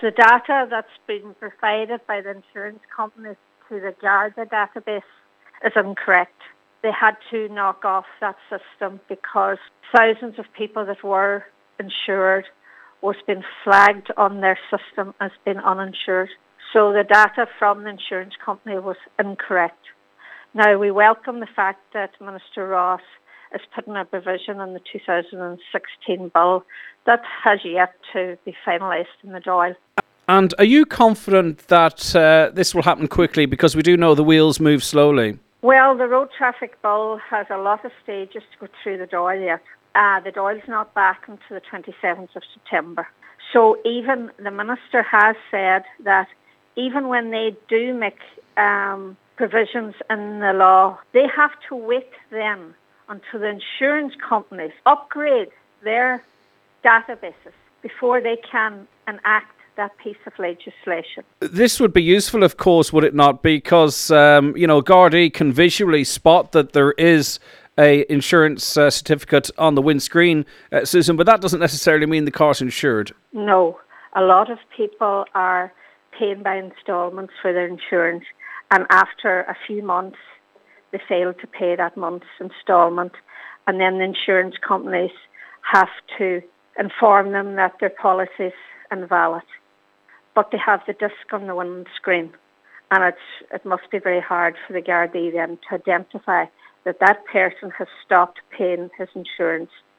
The data that's been provided by the insurance companies to the Garda database is incorrect. They had to knock off that system because thousands of people that were insured was being flagged on their system as being uninsured. So the data from the insurance company was incorrect. Now, we welcome the fact that Minister Ross is putting a provision in the 2016 bill that has yet to be finalised in the Dáil. And are you confident that this will happen quickly, because we do know the wheels move slowly? Well, the road traffic bill has a lot of stages to go through the Dáil yet. The Dáil's not back until the 27th of September. So even the Minister has said that even when they do make provisions in the law, they have to wait then until the insurance companies upgrade their databases before they can enact that piece of legislation. This would be useful, of course, would it not? Because, Gardaí can visually spot that there is a insurance certificate on the windscreen, Susan, but that doesn't necessarily mean the car's insured. No. A lot of people are paying by instalments for their insurance, and after a few months they fail to pay that month's instalment, and then the insurance companies have to inform them that their policy is invalid. But they have the disc on the windscreen, and it must be very hard for the Gardaí then to identify that that person has stopped paying his insurance